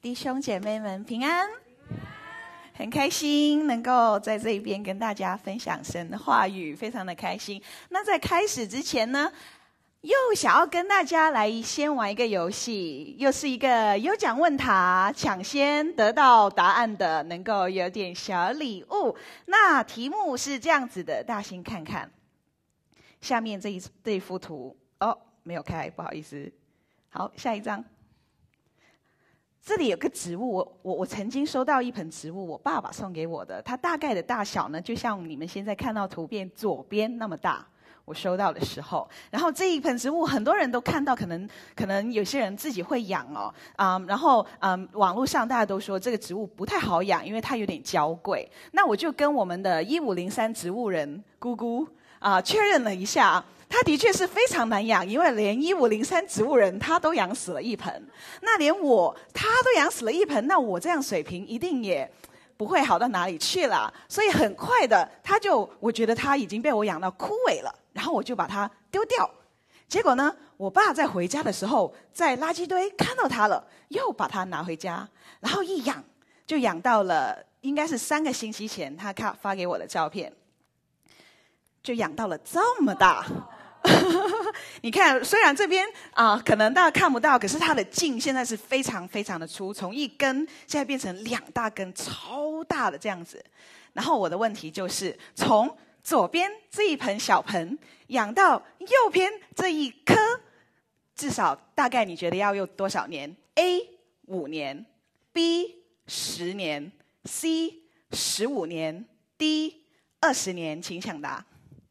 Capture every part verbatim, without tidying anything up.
弟兄姐妹们平安，很开心能够在这边跟大家分享神的话语，非常的开心。那在开始之前呢，又想要跟大家来先玩一个游戏，又是一个有奖问答，抢先得到答案的能够有点小礼物。那题目是这样子的，大家先看看下面这一这一幅图哦，没有开，不好意思。好，下一张。这里有个植物，我我我曾经收到一盆植物，我爸爸送给我的，它大概的大小呢，就像你们现在看到图片左边那么大。我收到的时候，然后这一盆植物很多人都看到，可能可能有些人自己会养哦，嗯，然后嗯，网络上大家都说这个植物不太好养，因为它有点娇贵。那我就跟我们的一五零三植物人姑姑啊、呃、确认了一下。它的确是非常难养，因为连一五零三植物人他都养死了一盆，那连我他都养死了一盆，那我这样水平一定也不会好到哪里去了。所以很快的，他就我觉得他已经被我养到枯萎了，然后我就把它丢掉。结果呢，我爸在回家的时候，在垃圾堆看到它了，又把它拿回家，然后一养就养到了应该是三个星期前，他看发给我的照片，就养到了这么大。你看，虽然这边啊、呃、可能大家看不到，可是它的茎现在是非常非常的粗，从一根现在变成两大根，超大的这样子。然后我的问题就是，从左边这一盆小盆养到右边这一棵，至少大概你觉得要用多少年 ？A 五年 ，B 十年 ，C 十五年 ，D 二十年，请抢答。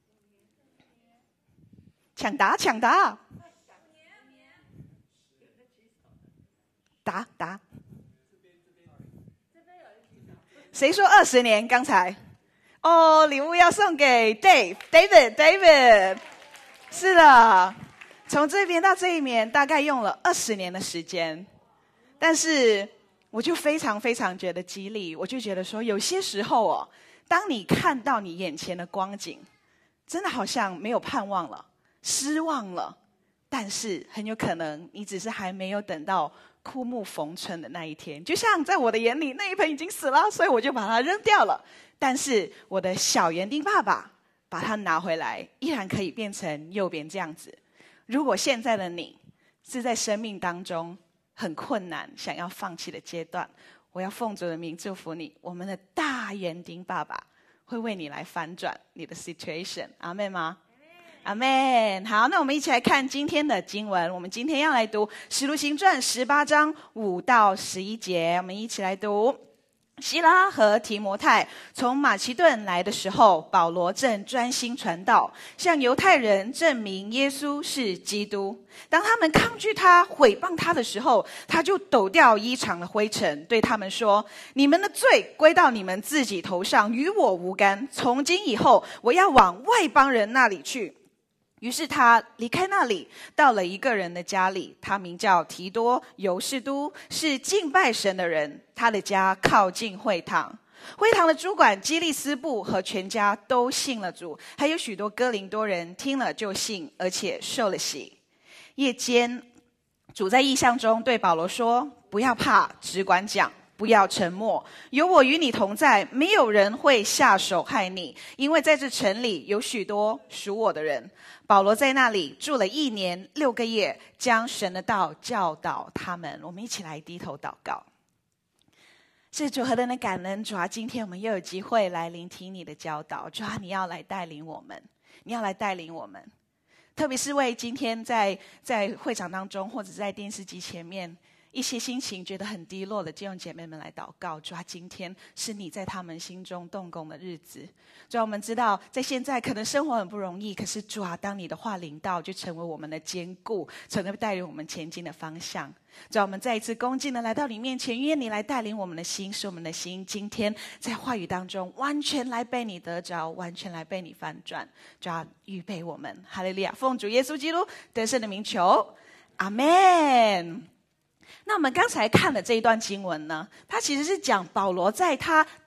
抢答，抢答！答答！谁说二十年？刚才哦，礼物要送给 Dave，David，David。是的，从这边到这一面大概用了二十年的时间，但是我就非常非常觉得激励，我就觉得说，有些时候哦，当你看到你眼前的光景，真的好像没有盼望了。失望了，但是很有可能你只是还没有等到枯木逢春的那一天。就像在我的眼里，那一盆已经死了，所以我就把它扔掉了。但是我的小园丁爸爸把它拿回来，依然可以变成右边这样子。如果现在的你是在生命当中很困难、想要放弃的阶段，我要奉主的名祝福你，我们的大园丁爸爸会为你来翻转你的 situation。阿们吗？阿们。好，那我们一起来看今天的经文。我们今天要来读《使徒行传》十八章五到十一节，我们一起来读。希拉和提摩太从马其顿来的时候，保罗正专心传道，向犹太人证明耶稣是基督。当他们抗拒他、毁谤他的时候，他就抖掉衣裳的灰尘，对他们说：你们的罪归到你们自己头上，与我无干。从今以后，我要往外邦人那里去。于是他离开那里，到了一个人的家里，他名叫提多犹士都，是敬拜神的人。他的家靠近会堂，会堂的主管基利斯布和全家都信了主，还有许多哥林多人听了就信，而且受了洗。夜间，主在异象中对保罗说：不要怕，只管讲，不要沉默，有我与你同在，没有人会下手害你，因为在这城里有许多属我的人。保罗在那里住了一年六个月，将神的道教导他们。我们一起来低头祷告。是主何等的感恩，主啊，今天我们又有机会来聆听你的教导。主啊，你要来带领我们，你要来带领我们，特别是为今天在在会场当中或者在电视机前面一些心情觉得很低落的弟兄姐妹们来祷告。主啊，今天是你在他们心中动工的日子。主啊，我们知道在现在可能生活很不容易，可是主啊，当你的话临到，就成为我们的坚固，成为带领我们前进的方向。主啊，我们再一次恭敬的来到你面前，愿你来带领我们的心，使我们的心今天在话语当中完全来被你得着，完全来被你翻转。主啊，预备我们，哈利路亚！奉主耶稣基督得胜的名求，阿们。那我们刚才看的这一段经文呢，它其实是讲保罗在他第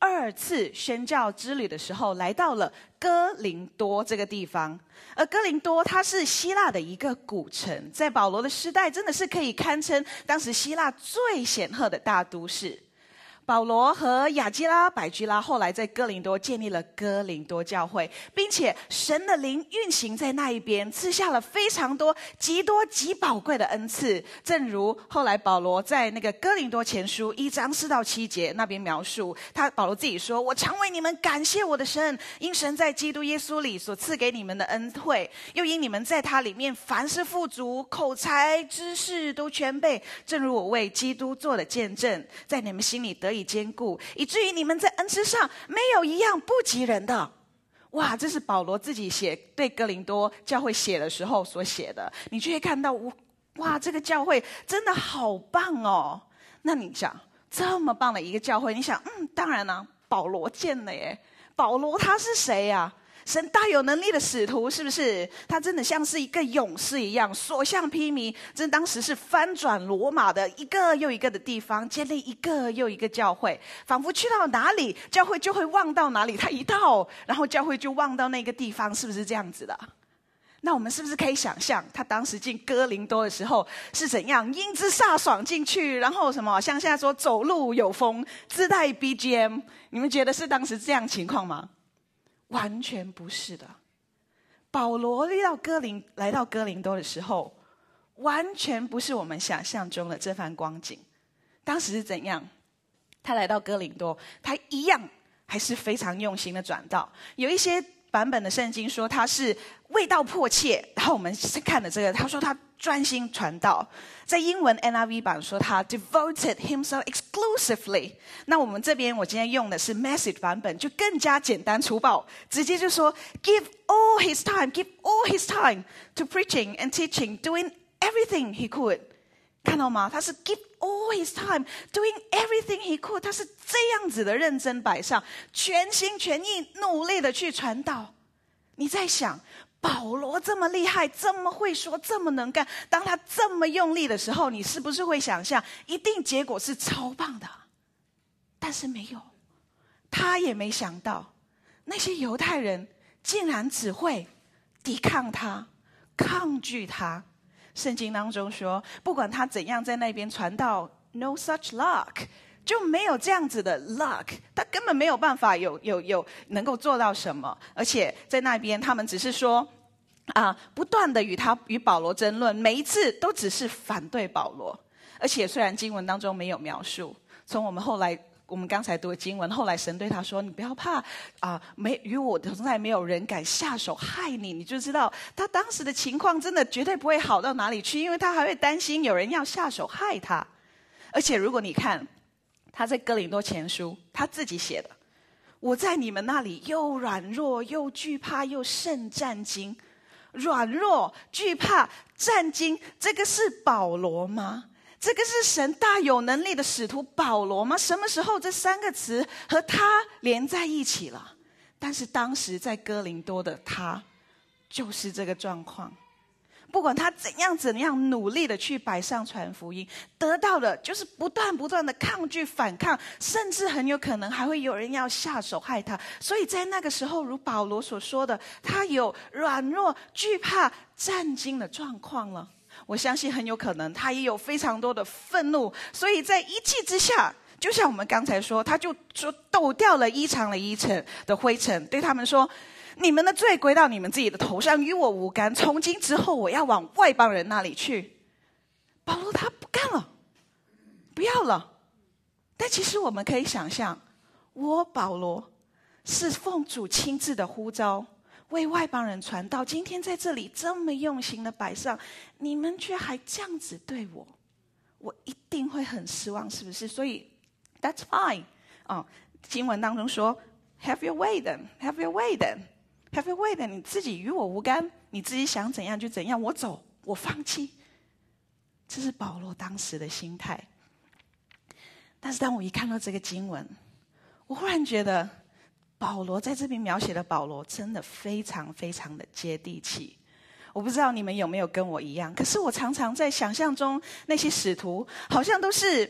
二次宣教之旅的时候，来到了哥林多这个地方。而哥林多它是希腊的一个古城，在保罗的时代真的是可以堪称当时希腊最显赫的大都市。保罗和亚基拉、百基拉后来在哥林多建立了哥林多教会，并且神的灵运行在那一边，赐下了非常多极多极宝贵的恩赐。正如后来保罗在那个哥林多前书一章四到七节那边描述，他保罗自己说：我常为你们感谢我的神，因神在基督耶稣里所赐给你们的恩惠，又因你们在他里面凡事富足，口才知识都全备，正如我为基督做的见证，在你们心里得以坚固，以至于你们在恩赐上没有一样不及人的。哇，这是保罗自己写对哥林多教会写的时候所写的，你就会看到，哇，这个教会真的好棒哦。那你想，这么棒的一个教会，你想，嗯，当然啦，保罗建的耶。保罗他是谁呀？神大有能力的使徒，是不是？他真的像是一个勇士一样，所向披靡。这当时是翻转罗马的一个又一个的地方，建立一个又一个教会，仿佛去到哪里，教会就会望到哪里。他一到，然后教会就望到那个地方，是不是这样子的？那我们是不是可以想象，他当时进哥林多的时候是怎样英姿飒爽进去，然后什么像现在说走路有风，自带 B G M， 你们觉得是当时这样情况吗？完全不是的。保罗来到哥林来到哥林多的时候，完全不是我们想象中的这番光景。当时是怎样？他来到哥林多，他一样还是非常用心的转道。有一些版本的圣经说他是为道迫切，然后我们看的这个，他说他专心传道。在英文 N I V 版说他 devoted himself exclusively。那我们这边我今天用的是 Message 版本，就更加简单粗暴，直接就说 give all his time, give all his time to preaching and teaching, doing everything he could。看到吗？他是 give all his time, doing everything he could。他是这样子的认真摆上，全心全意努力的去传道。你在想，保罗这么厉害，这么会说，这么能干，当他这么用力的时候，你是不是会想象一定结果是超棒的？但是没有，他也没想到那些犹太人竟然只会抵抗他，抗拒他。圣经当中说，不管他怎样在那边传道 no such luck， 就没有这样子的 luck， 他根本没有办法有有有能够做到什么。而且在那边他们只是说啊，不断的与他与保罗争论，每一次都只是反对保罗。而且虽然经文当中没有描述，从我们后来我们刚才读的经文，后来神对他说：“你不要怕啊，没与我同在，没有人敢下手害你。”你就知道他当时的情况真的绝对不会好到哪里去，因为他还会担心有人要下手害他。而且如果你看他在哥林多前书他自己写的，我在你们那里又软弱又惧怕又甚战惊。软弱、惧怕、战惊，这个是保罗吗？这个是神大有能力的使徒保罗吗？什么时候这三个词和他连在一起了？但是当时在哥林多的他就是这个状况。不管他怎样怎样努力的去摆上传福音，得到的就是不断不断的抗拒反抗，甚至很有可能还会有人要下手害他。所以在那个时候，如保罗所说的，他有软弱、惧怕、战惊的状况了。我相信很有可能他也有非常多的愤怒，所以在一气之下，就像我们刚才说，他就说抖掉了衣裳的衣尘的灰尘，对他们说：你们的罪归到你们自己的头上，与我无干。从今之后，我要往外邦人那里去。保罗他不干了，不要了。但其实我们可以想象，我保罗是奉主亲自的呼召，为外邦人传道，今天在这里这么用心的摆上，你们却还这样子对我，我一定会很失望，是不是？所以 that's fine。哦，经文当中说 have your way then, have your way then, have your way then， 你自己与我无干，你自己想怎样就怎样，我走，我放弃。这是保罗当时的心态。但是当我一看到这个经文，我忽然觉得保罗在这边描写的保罗真的非常非常的接地气。我不知道你们有没有跟我一样，可是我常常在想象中那些使徒好像都是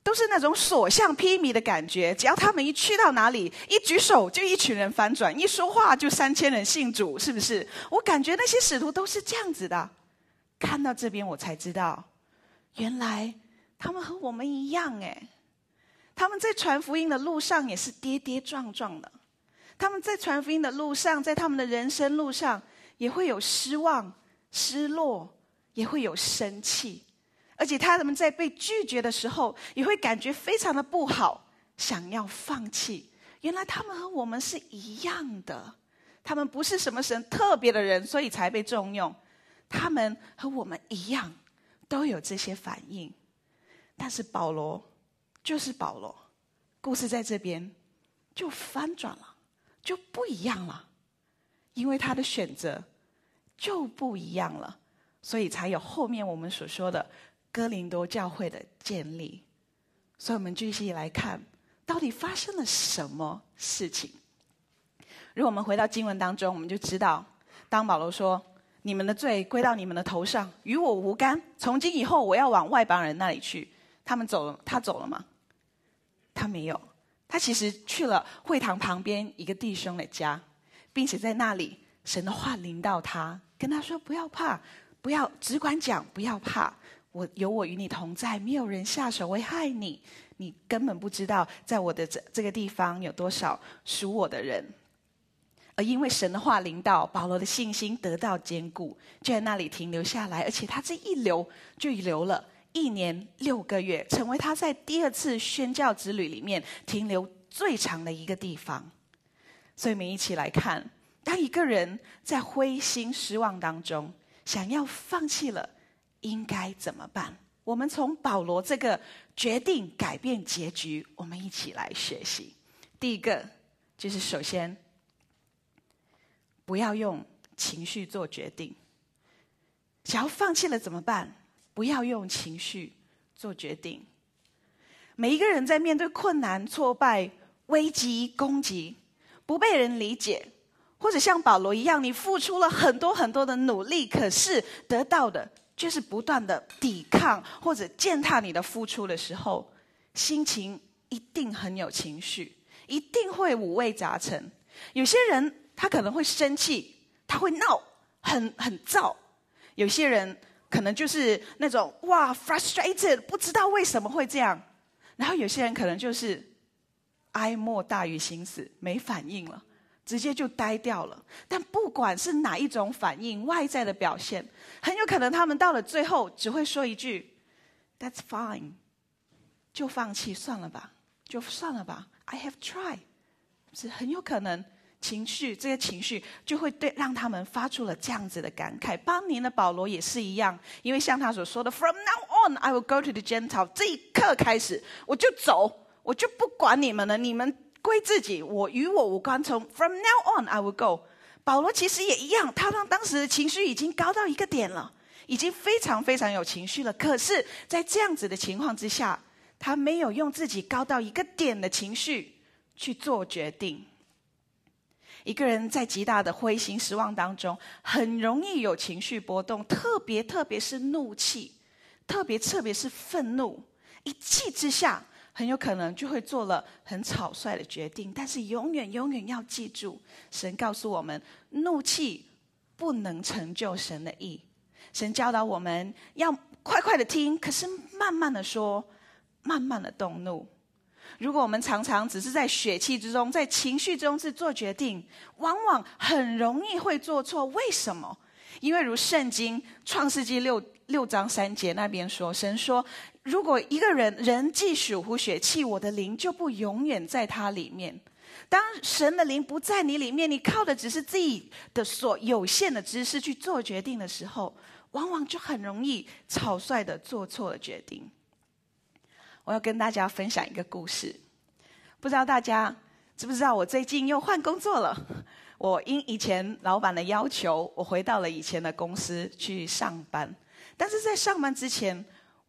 都是那种所向披靡的感觉，只要他们一去到哪里，一举手就一群人翻转，一说话就三千人信主，是不是？我感觉那些使徒都是这样子的。看到这边我才知道，原来他们和我们一样诶，他们在传福音的路上也是跌跌撞撞的，他们在传福音的路上，在他们的人生路上也会有失望、失落，也会有生气，而且他们在被拒绝的时候也会感觉非常的不好，想要放弃。原来他们和我们是一样的，他们不是什么神特别的人，所以才被重用，他们和我们一样都有这些反应。但是保罗就是保罗，故事在这边就翻转了，就不一样了，因为他的选择就不一样了，所以才有后面我们所说的哥林多教会的建立。所以我们继续来看到底发生了什么事情。如果我们回到经文当中，我们就知道，当保罗说你们的罪归到你们的头上，与我无干，从今以后我要往外邦人那里去，他们走了，他走了吗？他没有，他其实去了会堂旁边一个弟兄的家，并且在那里神的话临到他，跟他说不要怕，不要只管讲，不要怕，我有我与你同在，没有人下手会害你，你根本不知道在我的这这个地方有多少属我的人。而因为神的话临到，保罗的信心得到坚固，就在那里停留下来，而且他这一留就留了一年六个月，成为他在第二次宣教之旅里面停留最长的一个地方。所以我们一起来看，当一个人在灰心失望当中想要放弃了，应该怎么办？我们从保罗这个决定改变结局，我们一起来学习。第一个就是首先不要用情绪做决定。想要放弃了怎么办？不要用情绪做决定。每一个人在面对困难、挫败、危机、攻击，不被人理解，或者像保罗一样，你付出了很多很多的努力，可是得到的就是不断的抵抗或者践踏你的付出的时候，心情一定很有情绪，一定会五味杂陈。有些人他可能会生气，他会闹，很很躁。有些人可能就是那种哇 frustrated， 不知道为什么会这样。然后有些人可能就是哀莫大于心死，没反应了，直接就呆掉了。但不管是哪一种反应，外在的表现，很有可能他们到了最后只会说一句 That's fine， 就放弃算了吧，就算了吧 I have tried， 是很有可能情绪，这些情绪就会对让他们发出了这样子的感慨。当年的保罗也是一样，因为像他所说的 From now on I will go to the Gentile， 这一刻开始我就走，我就不管你们了，你们归自己，我与我无关，从 From now on I will go。 保罗其实也一样，他让当时的情绪已经高到一个点了，已经非常非常有情绪了，可是在这样子的情况之下，他没有用自己高到一个点的情绪去做决定。一个人在极大的灰心失望当中，很容易有情绪波动，特别特别是怒气，特别特别是愤怒，一气之下很有可能就会做了很草率的决定。但是永远永远要记住，神告诉我们，怒气不能成就神的意。神教导我们要快快的听，可是慢慢的说，慢慢的动怒。如果我们常常只是在血气之中，在情绪中是做决定，往往很容易会做错。为什么？因为如圣经创世纪六六章三节那边说，神说，如果一个人人既属乎血气，我的灵就不永远在他里面。当神的灵不在你里面，你靠的只是自己的所有限的知识去做决定的时候，往往就很容易草率的做错了决定。我要跟大家分享一个故事，不知道大家知不知道，我最近又换工作了。我因以前老板的要求，我回到了以前的公司去上班。但是在上班之前，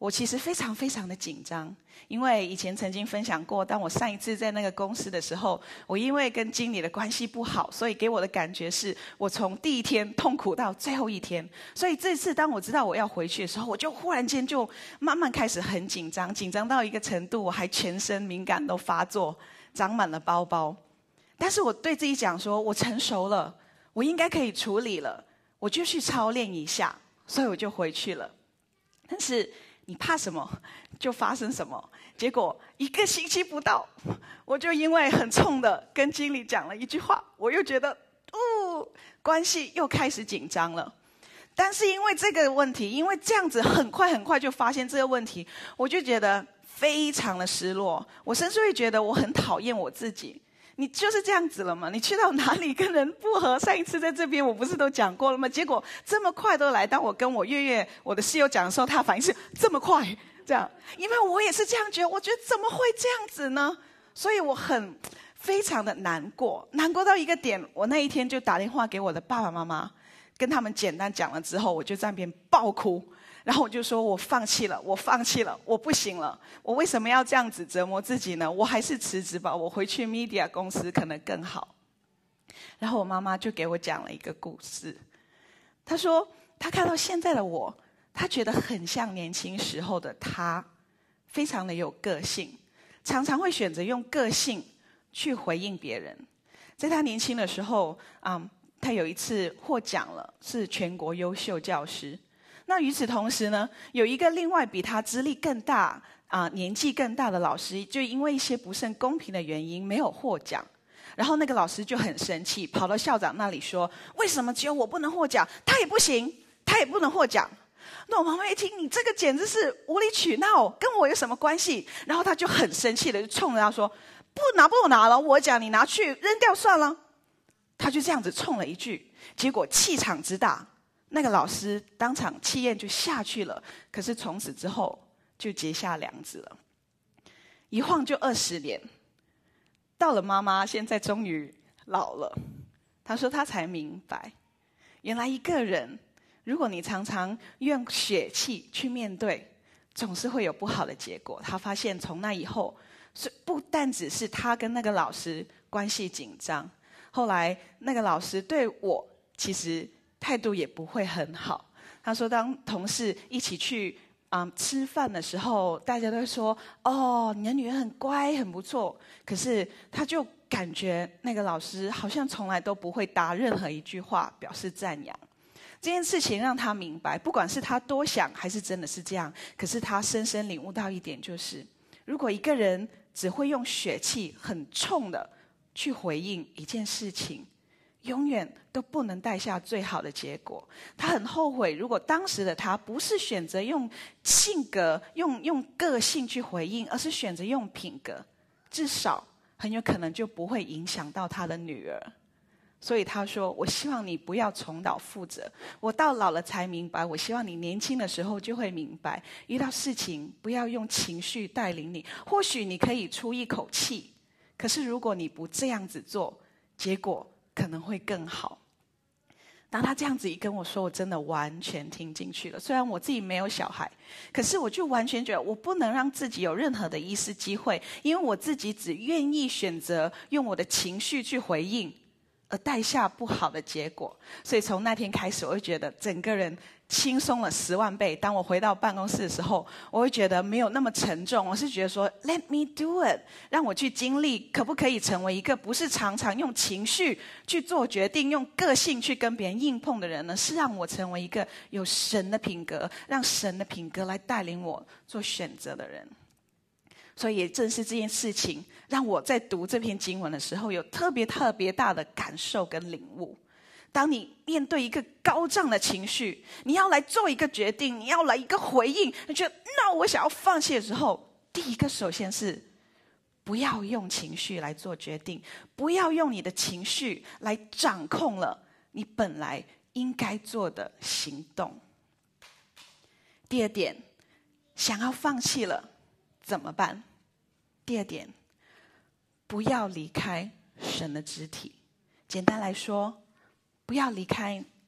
我其实非常非常的紧张，因为以前曾经分享过，当我上一次在那个公司的时候，我因为跟经理的关系不好，所以给我的感觉是我从第一天痛苦到最后一天。所以这次当我知道我要回去的时候，我就忽然间就慢慢开始很紧张，紧张到一个程度，我还全身敏感都发作，长满了包包。但是我对自己讲说，我成熟了，我应该可以处理了，我就去操练一下，所以我就回去了。但是你怕什么，就发生什么。结果一个星期不到，我就因为很冲的跟经理讲了一句话，我又觉得，哦，关系又开始紧张了。但是因为这个问题，因为这样子很快很快就发现这个问题，我就觉得非常的失落。我甚至会觉得我很讨厌我自己。你就是这样子了吗？你去到哪里跟人不合？上一次在这边我不是都讲过了吗？结果这么快都来。当我跟我月月我的室友讲的时候，他的反应是这么快，这样，因为我也是这样觉得，我觉得怎么会这样子呢？所以我很非常的难过，难过到一个点，我那一天就打电话给我的爸爸妈妈，跟他们简单讲了之后，我就在那边爆哭。然后我就说我放弃了，我放弃了，我不行了，我为什么要这样子折磨自己呢？我还是辞职吧，我回去 media 公司可能更好。然后我妈妈就给我讲了一个故事，她说她看到现在的我，她觉得很像年轻时候的她，非常的有个性，常常会选择用个性去回应别人。在她年轻的时候，嗯，她有一次获奖了，是全国优秀教师。那与此同时呢，有一个另外比他资历更大、啊、呃、年纪更大的老师，就因为一些不甚公平的原因没有获奖。然后那个老师就很生气，跑到校长那里说：“为什么只有我不能获奖，他也不行，他也不能获奖？”那我妈妈一听，你这个简直是无理取闹，跟我有什么关系？然后他就很生气的就冲着他说：“不拿不拿了，我讲你拿去扔掉算了。”他就这样子冲了一句，结果气场之大。那个老师当场气焰就下去了，可是从此之后就结下梁子了。一晃就二十年，到了妈妈现在终于老了，她说她才明白，原来一个人，如果你常常用血气去面对，总是会有不好的结果。她发现从那以后，是不但只是她跟那个老师关系紧张，后来那个老师对我其实态度也不会很好。他说当同事一起去、嗯、吃饭的时候，大家都会说：“哦，你的女儿很乖，很不错。”可是他就感觉那个老师好像从来都不会答任何一句话表示赞扬。这件事情让他明白，不管是他多想还是真的是这样，可是他深深领悟到一点，就是如果一个人只会用血气很冲的去回应一件事情，永远都不能带下最好的结果。他很后悔，如果当时的他不是选择用性格、用用个性去回应，而是选择用品格，至少很有可能就不会影响到他的女儿。所以他说：“我希望你不要重蹈覆辙。我到老了才明白，我希望你年轻的时候就会明白，遇到事情不要用情绪带领你。或许你可以出一口气，可是如果你不这样子做，结果可能会更好。”当他这样子一跟我说，我真的完全听进去了。虽然我自己没有小孩，可是我就完全觉得我不能让自己有任何的一丝机会，因为我自己只愿意选择用我的情绪去回应，而带下不好的结果。所以从那天开始，我就觉得整个人轻松了十万倍。当我回到办公室的时候，我会觉得没有那么沉重。我是觉得说 Let me do it， 让我去经历，可不可以成为一个不是常常用情绪去做决定，用个性去跟别人硬碰的人呢？是让我成为一个有神的品格，让神的品格来带领我做选择的人。所以也正是这件事情，让我在读这篇经文的时候，有特别特别大的感受跟领悟。当你面对一个高涨的情绪，你要来做一个决定，你要来一个回应，你觉得那我想要放弃的时候，第一个首先是不要用情绪来做决定，不要用你的情绪来掌控了你本来应该做的行动。第二点，想要放弃了怎么办？第二点，不要离开神的肢体。简单来说，不要离开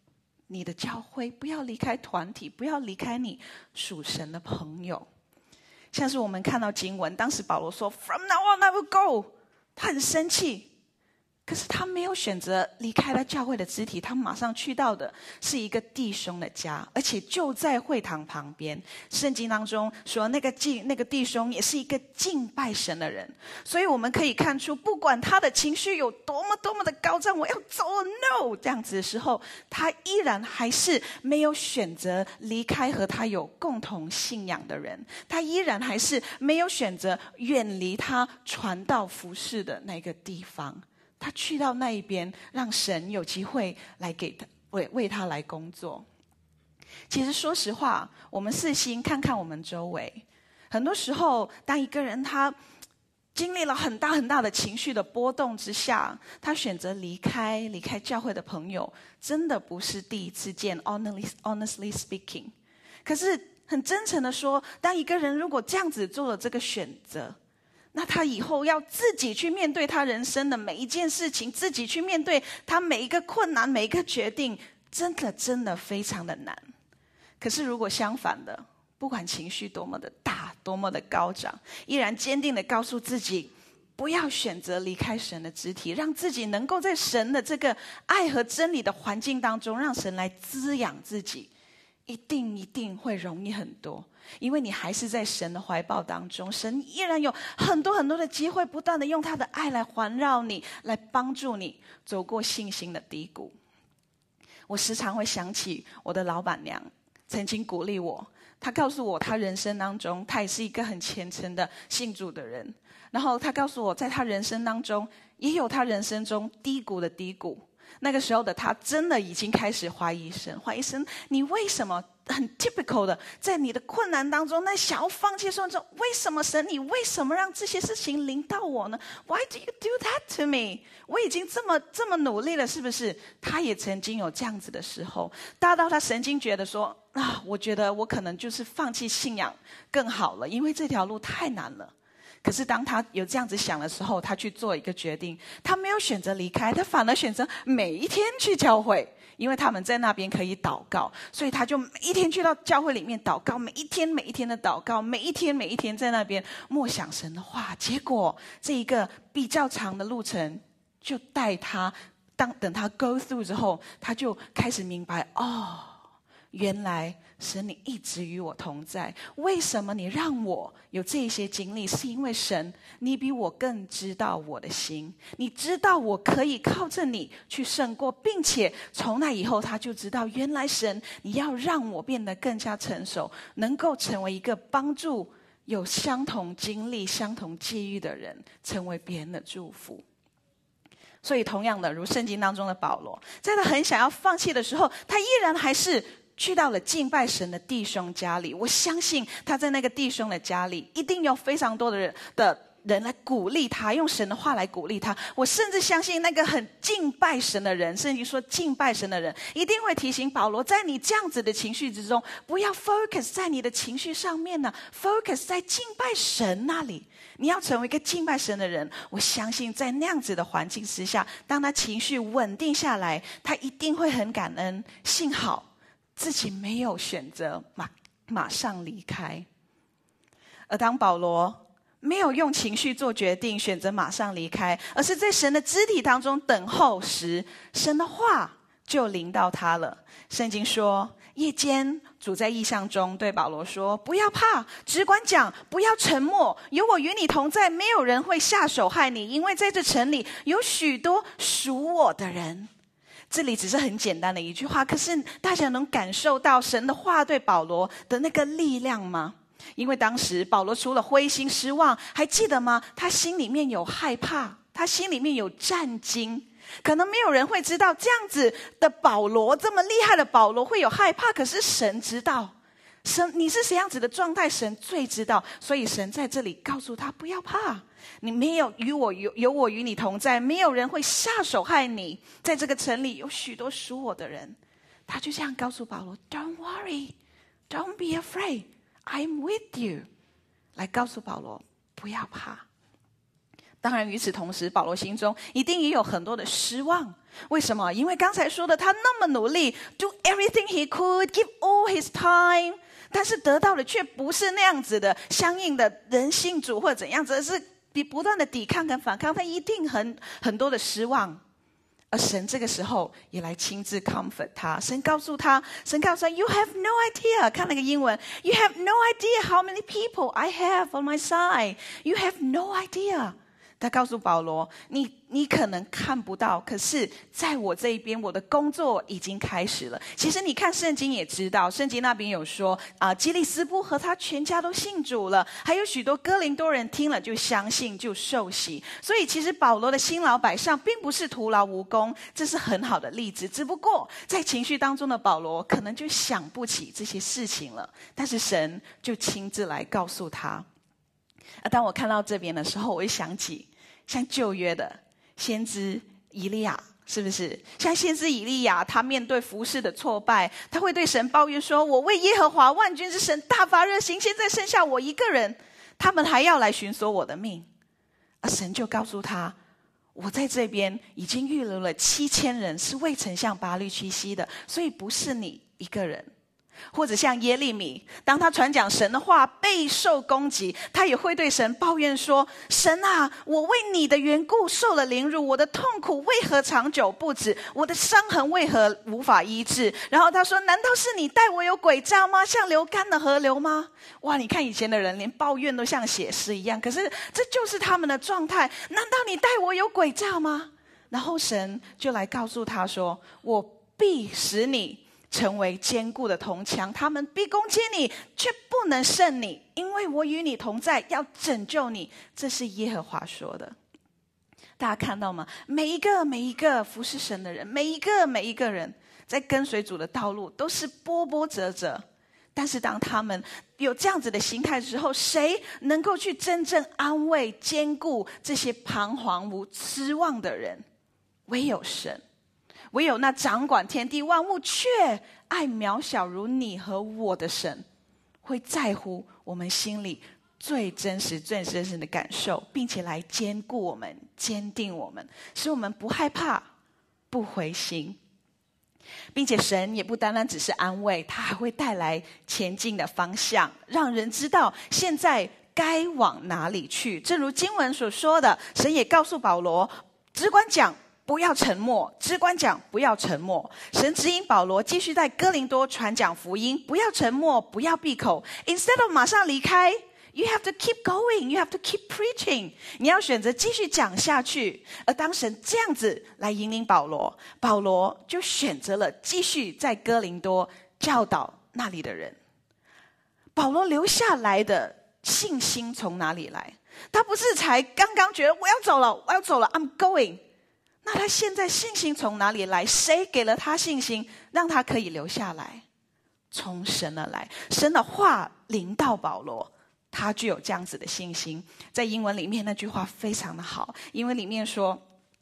你的教会，不要离开团体，不要离开你属神的朋友。像是我们看到经文，当时保罗说 From now on I will go， 他很生气，可是他没有选择离开了教会的肢体，他马上去到的是一个弟兄的家，而且就在会堂旁边。圣经当中说那个敬那个弟兄也是一个敬拜神的人，所以我们可以看出，不管他的情绪有多么多么的高涨，我要走了 no 这样子的时候，他依然还是没有选择离开和他有共同信仰的人，他依然还是没有选择远离他传道服事的那个地方。他去到那一边，让神有机会来给他为为他来工作。其实说实话，我们四心看看我们周围，很多时候当一个人他经历了很大很大的情绪的波动之下，他选择离开离开教会的朋友，真的不是第一次见 honestly, honestly speaking。 可是很真诚的说，当一个人如果这样子做了这个选择，那他以后要自己去面对他人生的每一件事情，自己去面对他每一个困难，每一个决定，真的真的非常的难。可是如果相反的，不管情绪多么的大，多么的高涨，依然坚定的告诉自己，不要选择离开神的肢体，让自己能够在神的这个爱和真理的环境当中，让神来滋养自己，一定一定会容易很多。因为你还是在神的怀抱当中，神依然有很多很多的机会，不断的用他的爱来环绕你，来帮助你走过信心的低谷。我时常会想起我的老板娘曾经鼓励我，她告诉我她人生当中，她也是一个很虔诚的信主的人，然后她告诉我，在她人生当中也有她人生中低谷的低谷。那个时候的他真的已经开始怀疑神，怀疑神，你为什么很 typical 的在你的困难当中，那想要放弃的时候，为什么神，你为什么让这些事情临到我呢？ Why do you do that to me？ 我已经这么这么努力了，是不是？他也曾经有这样子的时候，大到他曾经觉得说啊，我觉得我可能就是放弃信仰更好了，因为这条路太难了。可是当他有这样子想的时候，他去做一个决定，他没有选择离开，他反而选择每一天去教会，因为他们在那边可以祷告，所以他就每一天去到教会里面祷告，每一天每一天的祷告，每一天每一天在那边默想神的话。结果这一个比较长的路程就带他，当等他 go through 之后，他就开始明白，哦，原来神你一直与我同在，为什么你让我有这些经历，是因为神你比我更知道我的心，你知道我可以靠着你去胜过，并且从那以后他就知道，原来神你要让我变得更加成熟，能够成为一个帮助有相同经历相同际遇的人，成为别人的祝福。所以同样的，如圣经当中的保罗，在他很想要放弃的时候，他依然还是去到了敬拜神的弟兄家里。我相信他在那个弟兄的家里，一定有非常多的人的人来鼓励他，用神的话来鼓励他。我甚至相信那个很敬拜神的人，圣经说敬拜神的人一定会提醒保罗，在你这样子的情绪之中，不要 focus 在你的情绪上面呢， focus 在敬拜神那里。你要成为一个敬拜神的人，我相信在那样子的环境之下，当他情绪稳定下来，他一定会很感恩，幸好自己没有选择马马上离开。而当保罗没有用情绪做决定，选择马上离开，而是在神的肢体当中等候时，神的话就临到他了。圣经说，夜间主在异象中对保罗说，不要怕，只管讲，不要沉默，有我与你同在，没有人会下手害你，因为在这城里有许多属我的人。这里只是很简单的一句话，可是大家能感受到神的话对保罗的那个力量吗？因为当时保罗除了灰心失望，还记得吗？他心里面有害怕，他心里面有战惊。可能没有人会知道这样子的保罗，这么厉害的保罗会有害怕，可是神知道，神你是怎样子的状态，神最知道。所以神在这里告诉他，不要怕，你没有与我有有我与你同在，没有人会下手害你，在这个城里有许多属我的人。他就这样告诉保罗， Don't worry, don't be afraid, I'm with you， 来告诉保罗不要怕。 当然与此同时，保罗心中一定也有很多的失望。为什么？因为刚才说的，他那么努力 do everything he could, give all his time， 但是得到的却不是那样子的相应的人信主或者怎样子，而是比不断的抵抗跟反抗，他一定很很多的失望。而神这个时候也来亲自 comfort 他，神告诉他，神告诉他 You have no idea， 看那个英文 You have no idea how many people I have on my side， You have no idea。他告诉保罗，你你可能看不到，可是在我这一边，我的工作已经开始了。其实你看圣经也知道，圣经那边有说啊、呃，基利斯布和他全家都信主了，还有许多哥林多人听了就相信，就受洗。所以其实保罗的辛劳摆上并不是徒劳无功，这是很好的例子。只不过在情绪当中的保罗可能就想不起这些事情了，但是神就亲自来告诉他。而当我看到这边的时候，我会想起像旧约的先知以利亚，是不是？像先知以利亚，他面对服事的挫败，他会对神抱怨说，我为耶和华万军之神大发热心，现在剩下我一个人，他们还要来寻索我的命。而神就告诉他，我在这边已经预留了七千人是为丞相巴律屈膝的，所以不是你一个人。或者像耶利米，当他传讲神的话备受攻击，他也会对神抱怨说，神啊，我为你的缘故受了凌辱，我的痛苦为何长久不止，我的伤痕为何无法医治。然后他说，难道是你待我有诡诈吗？像流干的河流吗？哇，你看以前的人连抱怨都像写诗一样，可是这就是他们的状态。难道你待我有诡诈吗？然后神就来告诉他说，我必使你成为坚固的铜墙，他们必攻击你，却不能胜你，因为我与你同在，要拯救你。这是耶和华说的。大家看到吗？每一个每一个服侍神的人，每一个每一个人在跟随主的道路都是波波折折，但是当他们有这样子的心态之后，谁能够去真正安慰坚固这些彷徨无失望的人？唯有神，唯有那掌管天地万物却爱渺小如你和我的神，会在乎我们心里最真实最真实的感受，并且来坚固我们，坚定我们，使我们不害怕，不灰心。并且神也不单单只是安慰，他还会带来前进的方向，让人知道现在该往哪里去。正如经文所说的，神也告诉保罗，只管讲，不要沉默，只管讲，不要沉默。神指引保罗继续在哥林多传讲福音，不要沉默，不要闭口。Instead of 马上离开， you have to keep going, you have to keep preaching。 你要选择继续讲下去。而当神这样子来引领保罗，保罗就选择了继续在哥林多教导那里的人。保罗留下来的信心从哪里来？他不是才刚刚觉得我要走了，我要走了 I'm going。那他现在信心从哪里来？谁给了他信心，让他可以留下来？从神而来，神的话临到保罗，他就有这样子的信心。在英文里面那句话非常的好，英文里面说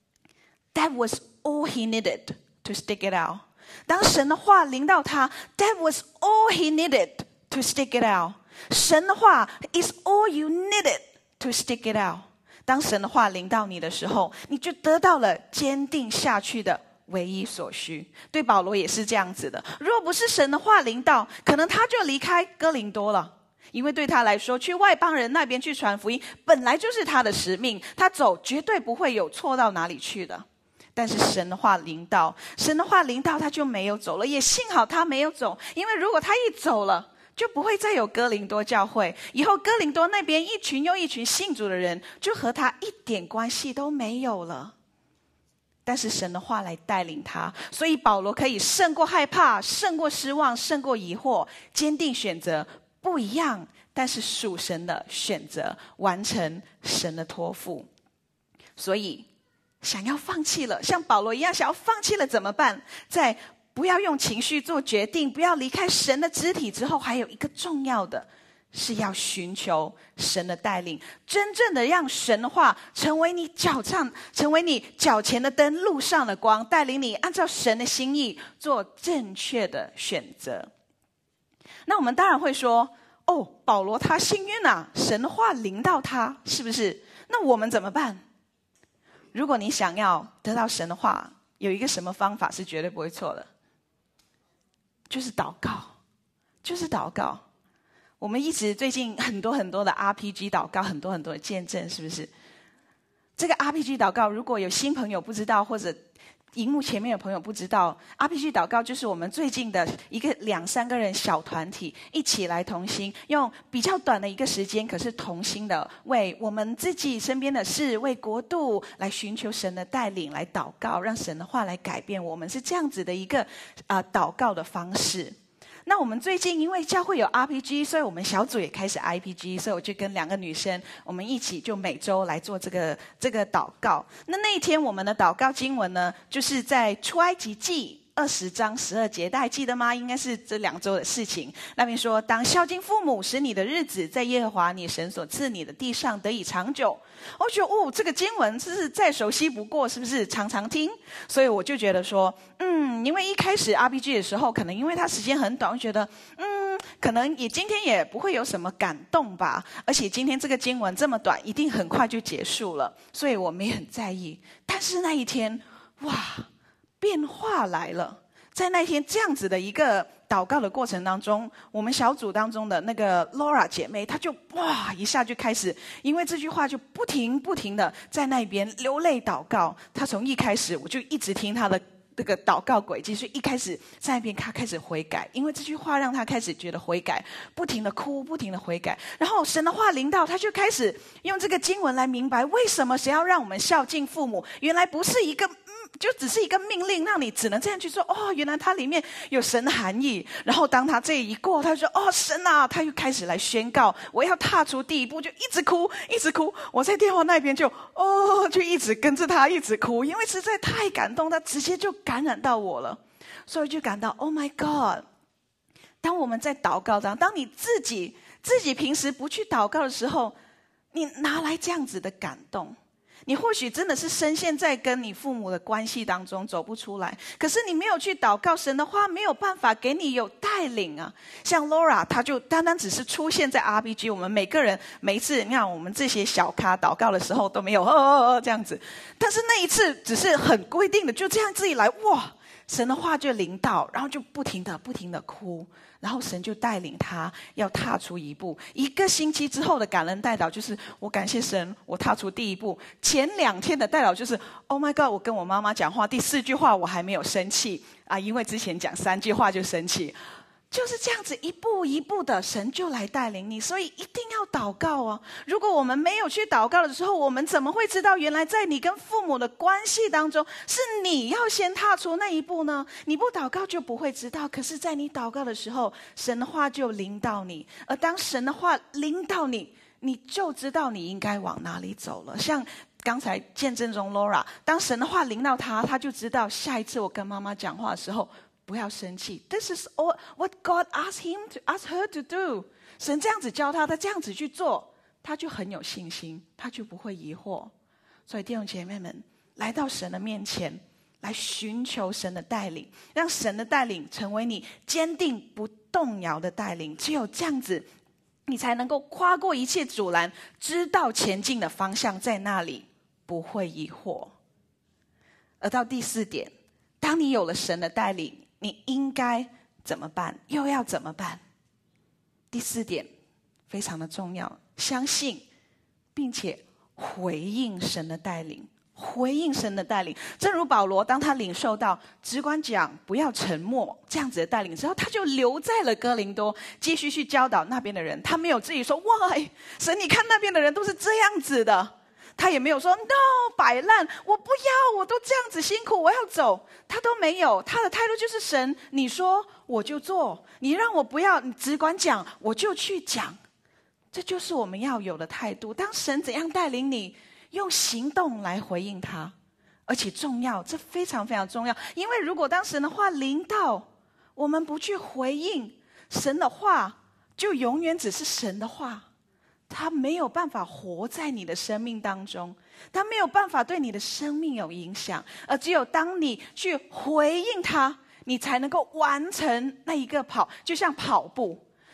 That was all he needed to stick it out。 当神的话临到他， That was all he needed to stick it out。 神的话 is all you needed to stick it out。当神的话临到你的时候，你就得到了坚定下去的唯一所需。对保罗也是这样子的，若不是神的话临到，可能他就离开哥林多了。因为对他来说，去外邦人那边去传福音本来就是他的使命，他走绝对不会有错到哪里去的。但是神的话临到，神的话临到，他就没有走了。也幸好他没有走，因为如果他一走了，就不会再有哥林多教会，以后哥林多那边一群又一群信主的人就和他一点关系都没有了。但是神的话来带领他，所以保罗可以胜过害怕，胜过失望，胜过疑惑，坚定选择不一样但是属神的选择，完成神的托付。所以想要放弃了，像保罗一样想要放弃了怎么办？在不要用情绪做决定，不要离开神的肢体之后，还有一个重要的是要寻求神的带领，真正的让神的话成为你脚上，成为你脚前的灯，路上的光，带领你按照神的心意做正确的选择。那我们当然会说，哦，保罗他幸运啊，神的话临到他，是不是？那我们怎么办？ 如果你想要得到神的话，有一个什么方法是绝对不会错的，就是祷告，就是祷告。我们一直最近很多很多的 R P G 祷告，很多很多的见证，是不是？这个 R P G 祷告，如果有新朋友不知道，或者荧幕前面的朋友不知道， R P G 祷告就是我们最近的一个两三个人小团体一起来同心，用比较短的一个时间，可是同心的为我们自己身边的事，为国度来寻求神的带领，来祷告，让神的话来改变我们，是这样子的一个啊、呃、祷告的方式。那我们最近因为教会有 R P G， 所以我们小组也开始 I P G， 所以我就跟两个女生，我们一起就每周来做这个这个祷告。那那一天我们的祷告经文呢，就是在出埃及记二十章十二节，大家还记得吗？应该是这两周的事情。那边说，当孝敬父母，使你的日子在耶和华你神所赐你的地上得以长久。我觉得哦，这个经文是再熟悉不过，是不是常常听？所以我就觉得说，嗯，因为一开始 R P G 的时候，可能因为它时间很短，我觉得嗯，可能也今天也不会有什么感动吧。而且今天这个经文这么短，一定很快就结束了，所以我没很在意。但是那一天，哇！变化来了，在那天这样子的一个祷告的过程当中，我们小组当中的那个 Laura 姐妹，她就哇一下就开始，因为这句话就不停不停的在那边流泪祷告。她从一开始我就一直听她的这个祷告轨迹，所以一开始在那边她开始悔改，因为这句话让她开始觉得悔改，不停的哭，不停的悔改。然后神的话临到，她就开始用这个经文来明白为什么神要让我们孝敬父母，原来不是一个就只是一个命令，让你只能这样去做。哦，原来它里面有神的含义。然后当他这一过，他就说：“哦，神啊！”他又开始来宣告，我要踏出第一步，就一直哭，一直哭。我在电话那边就哦，就一直跟着他，一直哭，因为实在太感动，他直接就感染到我了，所以就感到 Oh my God！ 当我们在祷告当，当你自己自己平时不去祷告的时候，你拿来这样子的感动。你或许真的是深陷在跟你父母的关系当中走不出来，可是你没有去祷告，神的话没有办法给你有带领啊。像 Laura 她就单单只是出现在 R P G， 我们每个人每一次你看我们这些小咖祷告的时候都没有哦哦哦这样子，但是那一次只是很规定的就这样自己来，哇，神的话就临到，然后就不停的不停的哭，然后神就带领他要踏出一步。一个星期之后的感恩代祷就是我感谢神，我踏出第一步。前两天的代祷就是 Oh my God， 我跟我妈妈讲话第四句话我还没有生气啊，因为之前讲三句话就生气。就是这样子一步一步的，神就来带领你，所以一定要祷告啊！如果我们没有去祷告的时候，我们怎么会知道原来在你跟父母的关系当中，是你要先踏出那一步呢？你不祷告就不会知道，可是在你祷告的时候，神的话就临到你，而当神的话临到你，你就知道你应该往哪里走了。像刚才见证中 Laura， 当神的话临到他，他就知道下一次我跟妈妈讲话的时候不要生气。 This is all what God asked him to ask her to do。 神这样子教他，他这样子去做，他就很有信心，他就不会疑惑。所以弟兄姐妹们，来到神的面前，来寻求神的带领，让神的带领成为你坚定不动摇的带领。只有这样子，你才能够跨过一切阻拦，知道前进的方向在那里，不会疑惑。而到第四点，当你有了神的带领，你应该怎么办？又要怎么办？第四点非常的重要，相信并且回应神的带领。回应神的带领，正如保罗当他领受到只管讲不要沉默这样子的带领之后，他就留在了哥林多，继续去教导那边的人。他没有自己说哇，神你看那边的人都是这样子的，他也没有说 no 摆烂，我不要，我都这样子辛苦，我要走，他都没有。他的态度就是神你说我就做，你让我不要，你只管讲我就去讲。这就是我们要有的态度。当神怎样带领你，用行动来回应他。而且重要，这非常非常重要，因为如果当神的话临到我们不去回应神的话，就永远只是神的话，他没有办法活在你的生命当中，他没有办法对你的生命有影响。而只有当你去回应他，你才能够完成那一个跑，就像跑步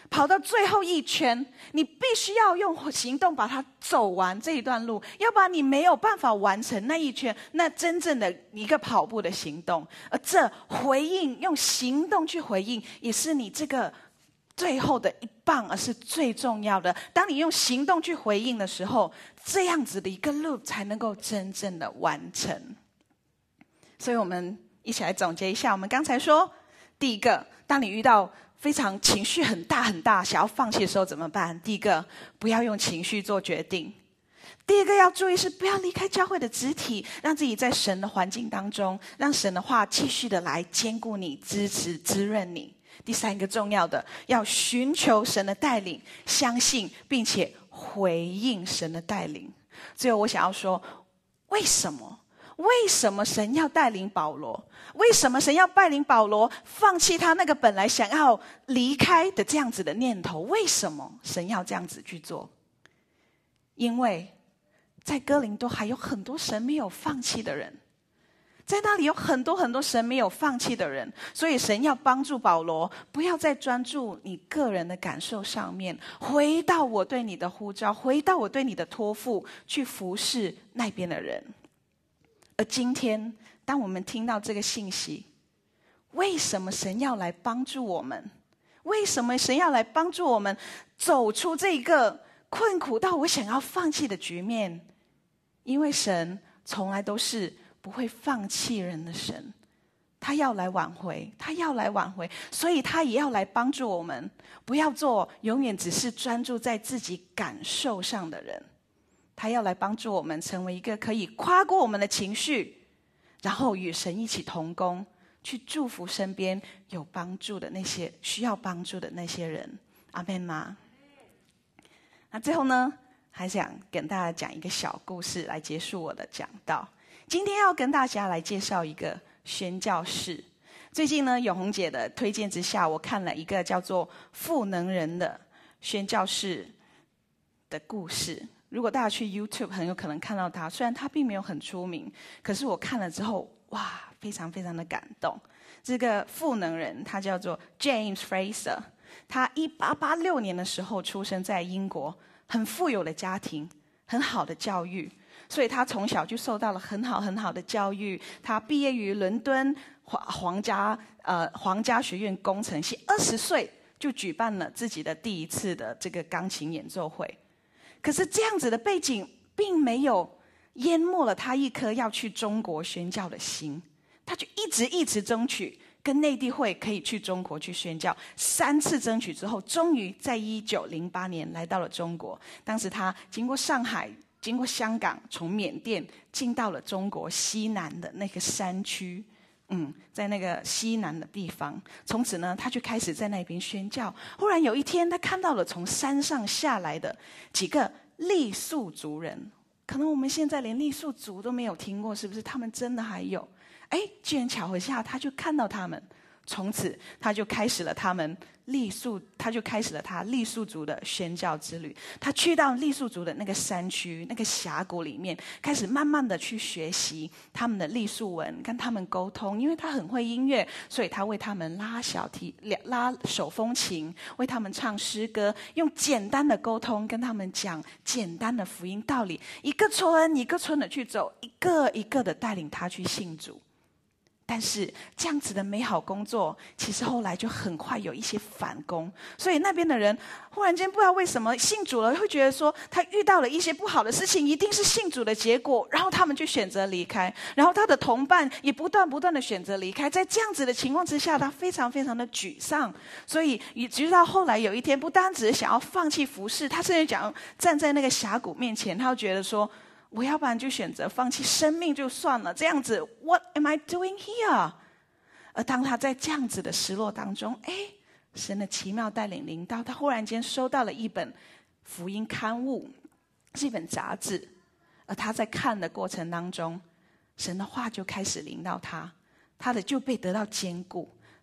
跑到最后一圈，你必须要用行动把它走完这一段路，要不然你没有办法完成那一圈，那真正的一个跑步的行动。而这回应，用行动去回应，也是你这个最后的一棒，而是最重要的。当你用行动去回应的时候，这样子的一个路才能够真正的完成。所以我们一起来总结一下，我们刚才说，第一个，当你遇到非常情绪很大很大想要放弃的时候怎么办？第一个，不要用情绪做决定。第一个要注意是不要离开教会的肢体，让自己在神的环境当中，让神的话继续的来坚固你、支持、滋润你。第三个重要的，要寻求神的带领，相信并且回应神的带领。最后我想要说，为什么？为什么神要带领保罗？为什么神要带领保罗放弃他那个本来想要离开的这样子的念头？为什么神要这样子去做？因为在哥林多还有很多神没有放弃的人，在那里有很多很多神没有放弃的人，所以神要帮助保罗，不要再专注你个人的感受上面，回到我对你的呼召，回到我对你的托付，去服侍那边的人。而今天当我们听到这个信息，为什么神要来帮助我们？为什么神要来帮助我们走出这个困苦到我想要放弃的局面？因为神从来都是不会放弃人的神，他要来挽回，他要来挽回，所以他也要来帮助我们，不要做永远只是专注在自己感受上的人。他要来帮助我们成为一个可以跨过我们的情绪，然后与神一起同工，去祝福身边有帮助的那些需要帮助的那些人。阿们吗？那最后呢，还想跟大家讲一个小故事来结束我的讲道。今天要跟大家来介绍一个宣教士。最近呢，永红姐的推荐之下，我看了一个叫做赋能人的宣教士的故事。如果大家去 YouTube 很有可能看到他，虽然他并没有很出名，可是我看了之后，哇，非常非常的感动。这个赋能人他叫做 James Fraser， 他一八八六年的时候出生在英国，很富有的家庭，很好的教育，所以他从小就受到了很好很好的教育。他毕业于伦敦皇家呃皇家学院工程系，二十岁就举办了自己的第一次的这个钢琴演奏会。可是这样子的背景并没有淹没了他一颗要去中国宣教的心，他就一直一直争取跟内地会可以去中国去宣教。三次争取之后，终于在一九零八年来到了中国。当时他经过上海，经过香港，从缅甸进到了中国西南的那个山区，嗯，在那个西南的地方。从此呢，他就开始在那边宣教。忽然有一天，他看到了从山上下来的几个傈僳族人。可能我们现在连傈僳族都没有听过，是不是？他们真的还有？哎，机缘巧合下，他就看到他们。从此，他就开始了他们傈僳，他就开始了他傈僳族的宣教之旅。他去到傈僳族的那个山区、那个峡谷里面，开始慢慢的去学习他们的傈僳文，跟他们沟通。因为他很会音乐，所以他为他们拉小提、拉手风琴，为他们唱诗歌，用简单的沟通跟他们讲简单的福音道理，一个村一个村的去走，一个一个的带领他去信主。但是这样子的美好工作，其实后来就很快有一些反攻，所以那边的人忽然间不知道为什么信主了，会觉得说他遇到了一些不好的事情，一定是信主的结果，然后他们就选择离开，然后他的同伴也不断不断的选择离开。在这样子的情况之下，他非常非常的沮丧，所以一直到后来有一天，不单只是想要放弃服侍，他甚至讲站在那个峡谷面前，他就觉得说，我要不然就选择放弃生命就算了，这样子 What am I doing here？ 而当他在这样子的失落当中，哎，神的奇妙带领临到，他忽然间收到了一本福音刊物，是一本杂志。而他在看的过程当中，神的话就开始临到他，他的就被得到坚固，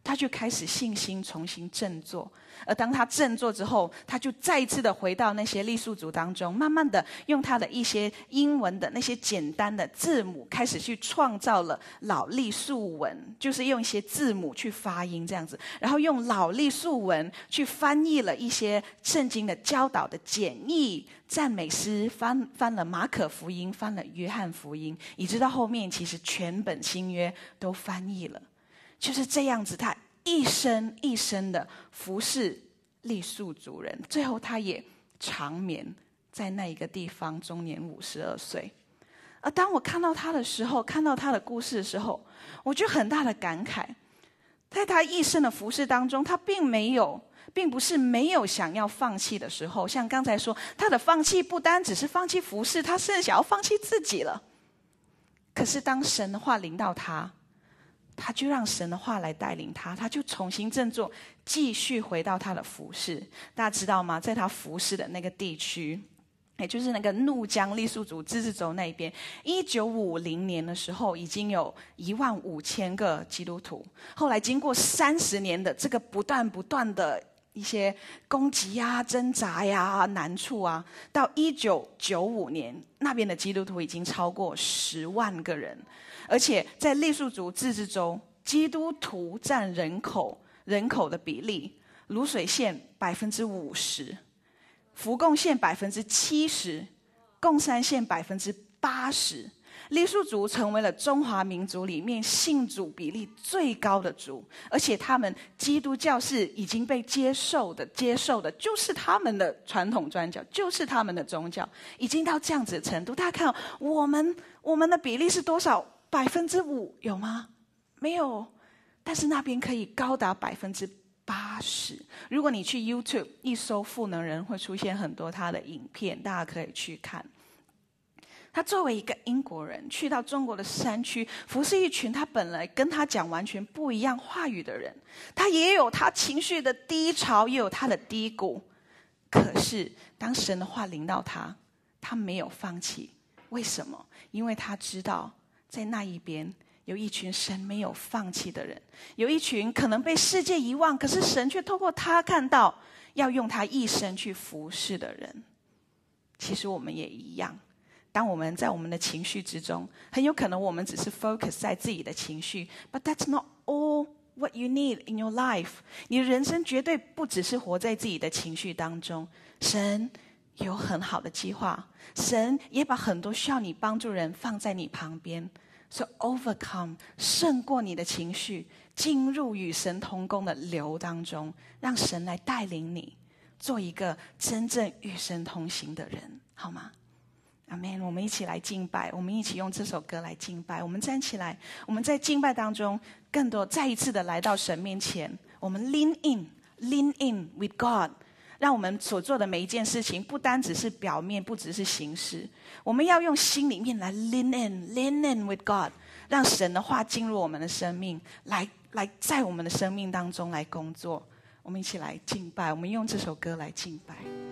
他就开始信心重新振作。而当他振作之后，他就再一次的回到那些傈僳族当中，慢慢的用他的一些英文的那些简单的字母，开始去创造了老傈僳文，就是用一些字母去发音这样子，然后用老傈僳文去翻译了一些圣经的教导的简易赞美诗，翻翻了马可福音，翻了约翰福音，以直到后面其实全本新约都翻译了。就是这样子，他一生一生的服侍傈僳族人，最后他也长眠在那一个地方，终年五十二岁。而当我看到他的时候，看到他的故事的时候，我就很大的感慨，在他一生的服侍当中，他并没有并不是没有想要放弃的时候。像刚才说，他的放弃不单只是放弃服侍，他甚至想要放弃自己了。可是当神的话临到他，他就让神的话来带领他，他就重新振作，继续回到他的服事。大家知道吗？在他服事的那个地区，也就是那个怒江傈僳族自治州那边，一九五零年的时候，已经有一万五千个基督徒。后来经过三十年的这个不断不断的一些攻击呀、挣扎呀、难处啊，到一九九五年，那边的基督徒已经超过十万个人。而且在傈僳族自治州，基督徒占人口人口的比例，芦水县百分之五十，福贡县百分之七十，贡山县百分之八十。傈僳族成为了中华民族里面信主比例最高的族，而且他们基督教是已经被接受的，接受的就是他们的传统宗教，就是他们的宗教，已经到这样子的程度。大家看，我们我们的比例是多少？百分之五有吗？没有，但是那边可以高达百分之八十。如果你去 YouTube 一搜赋能人，会出现很多他的影片，大家可以去看。他作为一个英国人，去到中国的山区服侍一群他本来跟他讲完全不一样话语的人，他也有他情绪的低潮，也有他的低谷。可是当神的话临到他，他没有放弃。为什么？因为他知道在那一边有一群神没有放弃的人，有一群可能被世界遗忘，可是神却透过他看到要用他一生去服侍的人。其实我们也一样，当我们在我们的情绪之中，很有可能我们只是 focus 在自己的情绪， but that's not all what you need in your life。 你的人生绝对不只是活在自己的情绪当中，神有很好的计划，神也把很多需要你帮助人放在你旁边。So overcome， 胜过你的情绪，进入与神同工的流当中，让神来带领你，做一个真正与神同行的人，好吗？阿们。我们一起来敬拜，我们一起用这首歌来敬拜。我们站起来，我们在敬拜当中更多再一次的来到神面前，我们 lean in lean in with God，让我们所做的每一件事情不单只是表面，不只是形式，我们要用心里面来 lean in lean in with God， 让神的话进入我们的生命，来来在我们的生命当中来工作。我们一起来敬拜，我们用这首歌来敬拜。